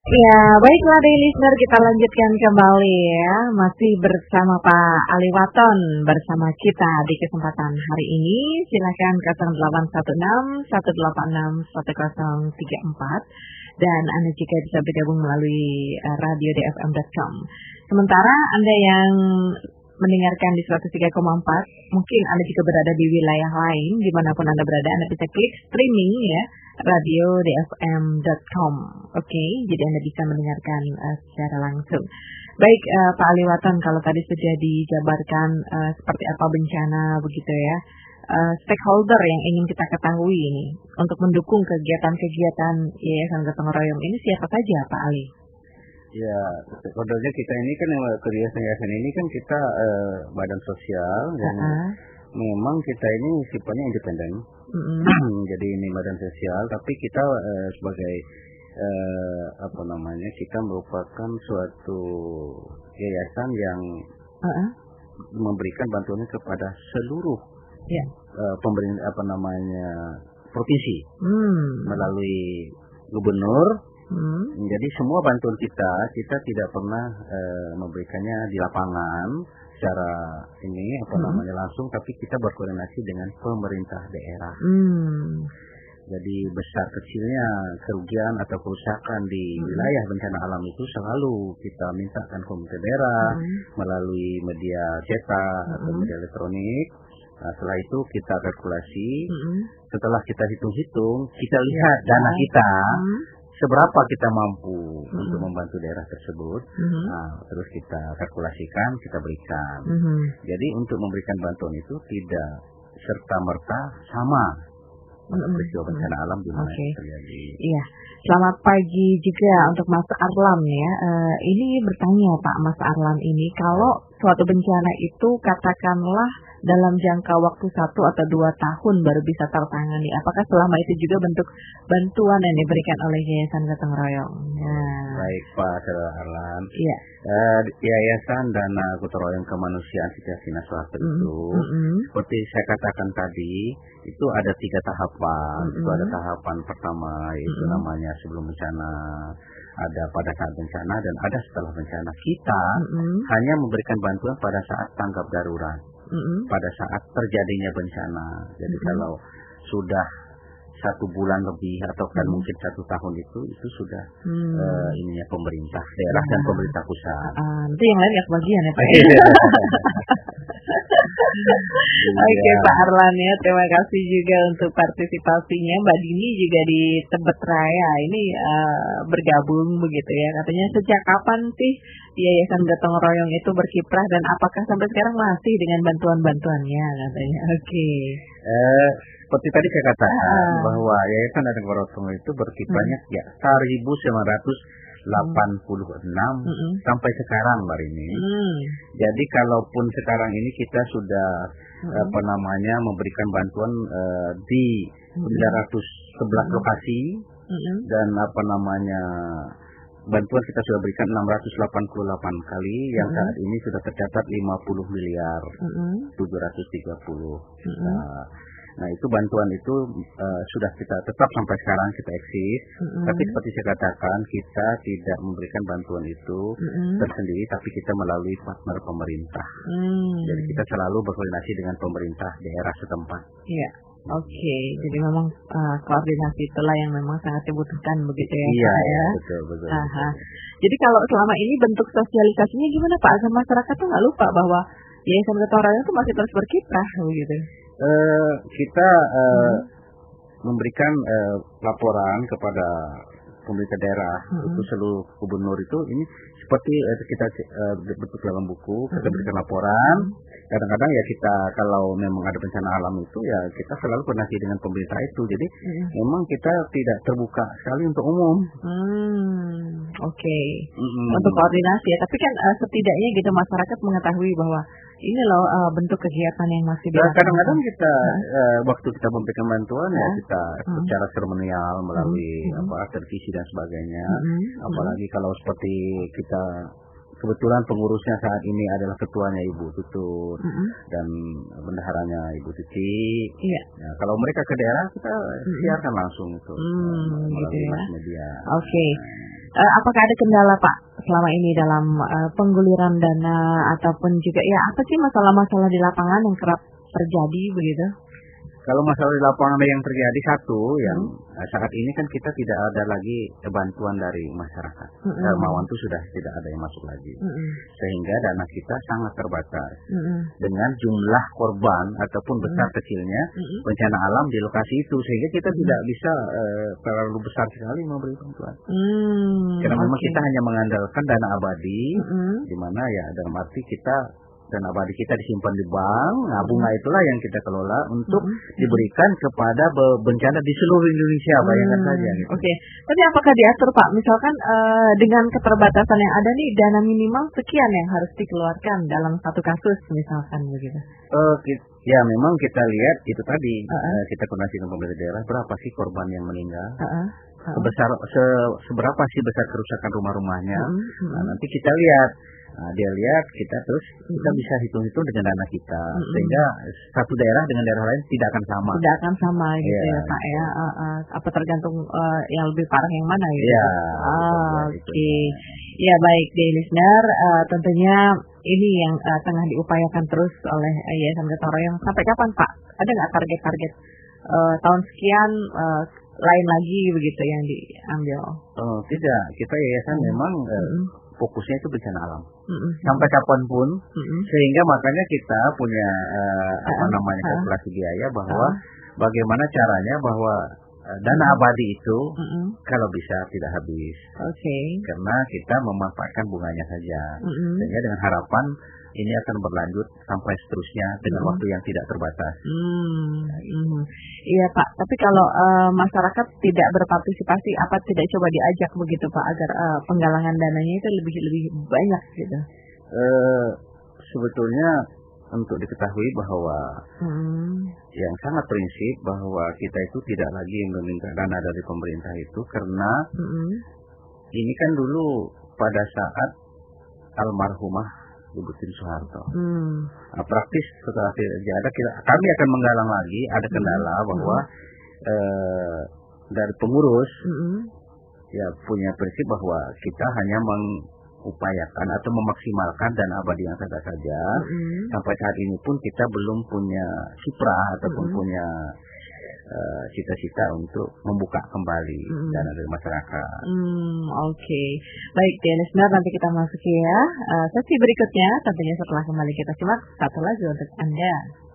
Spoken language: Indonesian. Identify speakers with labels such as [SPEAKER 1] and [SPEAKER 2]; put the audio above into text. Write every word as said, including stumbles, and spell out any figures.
[SPEAKER 1] Ya, baiklah daily listener, kita lanjutkan kembali ya. Masih bersama Pak Ali Waton bersama kita di kesempatan hari ini. Silakan nol delapan satu enam satu delapan enam satu nol tiga empat dan Anda juga bisa bergabung melalui uh, radio d f m dot com. Sementara Anda yang mendengarkan di seratus tiga koma empat, mungkin Anda juga berada di wilayah lain, dimanapun Anda berada, Anda bisa klik streaming ya, radio d f m dot com. Oke, okay, jadi Anda bisa mendengarkan uh, secara langsung. Baik, uh, Pak Ali Waton, kalau tadi sudah dijabarkan uh, seperti apa bencana begitu ya, uh, stakeholder yang ingin kita ketahui ini untuk mendukung kegiatan-kegiatan Yayasan Gotong Royong ini siapa saja, Pak Ali?
[SPEAKER 2] Ya, stakeholdernya kita ini kan yang kegiatan-kegiatan ini kan kita uh, badan sosial dan uh-huh. memang kita ini sifatnya independen. Uh-huh. Jadi ini badan sosial, tapi kita uh, sebagai uh, apa namanya kita merupakan suatu yayasan yang uh-huh. memberikan bantuannya kepada seluruh yeah. uh, pemerintah apa namanya provinsi hmm. melalui gubernur. Hmm. Jadi semua bantuan kita, kita tidak pernah e, memberikannya di lapangan secara ini apa hmm. namanya langsung, tapi kita berkoordinasi dengan pemerintah daerah. Hmm. Jadi besar kecilnya kerugian atau kerusakan di hmm. wilayah bencana alam itu selalu kita mintakan ke pemerintah daerah hmm. melalui media cetak hmm. atau media elektronik. Nah, setelah itu kita kalkulasi, hmm. setelah kita hitung-hitung, kita lihat ya. dana kita. Hmm. seberapa kita mampu mm-hmm. untuk membantu daerah tersebut, mm-hmm. nah, terus kita kalkulasikan, kita berikan. Mm-hmm. Jadi untuk memberikan bantuan itu tidak serta-merta sama mm-hmm. peristiwa bencana alam di mana okay. terjadi.
[SPEAKER 1] Iya, selamat pagi juga untuk Mas Arlam ya. Uh, ini bertanya Pak Mas Arlam ini, kalau suatu bencana itu katakanlah dalam jangka waktu satu atau dua tahun baru bisa tertangani, apakah selama itu juga bentuk bantuan yang diberikan oleh Yayasan Gotong Royong?
[SPEAKER 2] Nah. Baik Pak Arlan.
[SPEAKER 1] Iya.
[SPEAKER 2] Uh, Yayasan Dana Gotong Royong Kemanusiaan Situasi Nasional mm-hmm. itu, mm-hmm. seperti saya katakan tadi, itu ada tiga tahapan. Mm-hmm. Itu ada tahapan pertama, yaitu mm-hmm. namanya sebelum bencana, ada pada saat bencana, dan ada setelah bencana. Kita mm-hmm. hanya memberikan bantuan pada saat tanggap darurat. Mm-hmm. Pada saat terjadinya bencana. Jadi mm-hmm. kalau sudah satu bulan lebih atau kan mm-hmm. mungkin satu tahun itu itu sudah mm-hmm. uh, ininya pemerintah daerah nah. dan pemerintah pusat.
[SPEAKER 1] Uh, nanti yang lain ya kebagian ya Pak. Oke okay, Pak Arlan ya, terima kasih juga untuk partisipasinya. Mbak Dini juga di Tebet Raya ini uh, bergabung begitu ya. Katanya sejak kapan sih Yayasan Gotong Royong itu berkiprah dan apakah sampai sekarang masih dengan bantuan-bantuannya katanya. Oke. Okay.
[SPEAKER 2] Eh, seperti tadi saya katakan ah. bahwa Yayasan Gotong Royong itu berkiprahnya hmm. ya seribu sembilan ratus delapan puluh enam hmm. sampai sekarang Mbak Rini. Hmm. Jadi kalaupun sekarang ini kita sudah hmm. apa namanya memberikan bantuan uh, di sembilan ratus sebelas hmm. lokasi hmm. dan apa namanya bantuan kita sudah berikan enam ratus delapan puluh delapan kali, yang mm-hmm. saat ini sudah tercatat lima puluh miliar tujuh ratus tiga puluh. Mm-hmm. Nah, nah itu bantuan itu uh, sudah kita tetap sampai sekarang kita eksis, mm-hmm. tapi seperti saya katakan kita tidak memberikan bantuan itu mm-hmm. tersendiri, tapi kita melalui partner pemerintah. Mm. Jadi kita selalu berkoordinasi dengan pemerintah daerah setempat.
[SPEAKER 1] Iya. Yeah. Oke, okay, jadi memang uh, koordinasi itulah yang memang sangat dibutuhkan begitu ya.
[SPEAKER 2] Iya,
[SPEAKER 1] ya.
[SPEAKER 2] betul, betul.
[SPEAKER 1] Aha. Jadi kalau selama ini bentuk sosialisasinya gimana Pak? Agar masyarakat tuh nggak lupa bahwa Yayasan Gotong Royong itu masih terus berkiprah begitu.
[SPEAKER 2] Uh, kita uh, hmm. memberikan uh, laporan kepada pemerintah daerah hmm. untuk seluruh gubernur itu ini seperti uh, kita uh, bentuk dalam buku, kita berikan laporan. Kadang-kadang ya kita kalau memang ada bencana alam itu ya kita selalu koordinasi dengan pemerintah itu. Jadi hmm. memang kita tidak terbuka sekali untuk umum.
[SPEAKER 1] Hmm, Oke. Okay. Hmm. Untuk koordinasi ya. Tapi kan uh, setidaknya gitu masyarakat mengetahui bahwa ini loh uh, bentuk kegiatan yang masih
[SPEAKER 2] biasa. Kadang-kadang kita hmm. uh, waktu kita memberikan bantuan hmm. ya kita hmm. secara seremonial melalui hmm. apa televisi dan sebagainya. Hmm. Apalagi hmm. kalau seperti kita kebetulan pengurusnya saat ini adalah ketuanya Ibu Tutut mm-hmm. dan bendaharanya Ibu Titi.
[SPEAKER 1] Iya.
[SPEAKER 2] Nah, kalau mereka ke daerah kita mm-hmm. siarkan langsung itu mm, melalui gitu ya. Mass media.
[SPEAKER 1] Oke. Okay. uh, apakah ada kendala Pak selama ini dalam uh, pengguliran dana ataupun juga ya apa sih masalah-masalah di lapangan yang kerap terjadi begitu?
[SPEAKER 2] Kalau masalah di lapangan yang terjadi satu, yang hmm. saat ini kan kita tidak ada lagi bantuan dari masyarakat. Hmm. Dermawan itu sudah tidak ada yang masuk lagi. Hmm. Sehingga dana kita sangat terbatas. Hmm. Dengan jumlah korban ataupun besar hmm. kecilnya hmm. bencana alam di lokasi itu. Sehingga kita hmm. tidak bisa uh, terlalu besar sekali memberi bantuan. Hmm. Karena memang okay. kita hanya mengandalkan dana abadi, hmm. di mana ya dalam arti kita dan abadi kita disimpan di bank, nah bunga itulah yang kita kelola untuk mm-hmm. diberikan kepada bencana di seluruh Indonesia, bayangkan hmm. saja. Gitu.
[SPEAKER 1] Oke, okay. Tapi apakah diatur Pak, misalkan uh, dengan keterbatasan yang ada nih, dana minimal sekian yang harus dikeluarkan dalam satu kasus misalkan begitu?
[SPEAKER 2] Uh, ya memang kita lihat itu tadi, uh-uh. uh, kita koordinasi dengan pemerintah daerah, berapa sih korban yang meninggal? Uh-uh. Sebesar se, seberapa sih besar kerusakan rumah-rumahnya? Uh-huh. Nah, nanti kita lihat. Nah, dia lihat kita terus kita mm-hmm. bisa hitung-hitung dengan dana kita mm-hmm. sehingga satu daerah dengan daerah lain tidak akan sama.
[SPEAKER 1] Tidak akan sama gitu ya, ya Pak ya. Uh, uh, apa tergantung uh, yang lebih parah yang mana gitu.
[SPEAKER 2] Ya.
[SPEAKER 1] Ah, Oke. Okay. Ya baik, dear listener, uh, tentunya ini yang uh, tengah diupayakan terus oleh uh, Yayasan Gotong Royong. Sampai kapan Pak? Ada nggak target-target uh, tahun sekian uh, lain lagi begitu yang diambil?
[SPEAKER 2] Oh tidak, kita yayasan hmm. memang uh, hmm. fokusnya itu bencana alam. Mm-hmm. Sampai kapanpun, mm-hmm. sehingga makanya kita punya uh, apa uh, namanya uh, kalkulasi biaya bahwa uh, bagaimana caranya bahwa uh, dana abadi itu mm-hmm. kalau bisa tidak habis. Oke. Okay. Karena kita memanfaatkan bunganya saja. Mm-hmm. Sehingga dengan harapan ini akan berlanjut sampai seterusnya dengan hmm. waktu yang tidak terbatas.
[SPEAKER 1] Hmm. Hmm. Iya Pak, tapi kalau uh, masyarakat tidak berpartisipasi, apa tidak coba diajak begitu Pak agar uh, penggalangan dananya itu lebih lebih banyak gitu?
[SPEAKER 2] Uh, sebetulnya untuk diketahui bahwa hmm. yang sangat prinsip bahwa kita itu tidak lagi meminta dana dari pemerintah itu karena hmm. ini kan dulu pada saat almarhumah Ibu Tien Soeharto. Hmm. Nah, praktis setelah tidak ada, kita, kami akan menggalang lagi. Ada kendala hmm. bahwa hmm. eh, dari pengurus hmm. ya punya prinsip bahwa kita hanya mengupayakan atau memaksimalkan dana abadi yang ada saja. Hmm. Sampai saat ini pun kita belum punya cipra ataupun hmm. punya Uh, cita-cita untuk membuka kembali hmm. dana dari masyarakat.
[SPEAKER 1] Hmm, Oke, okay. Baik, listener, nanti kita masuk ya uh, sesi berikutnya tentunya setelah kembali kita simak satu lagu untuk Anda.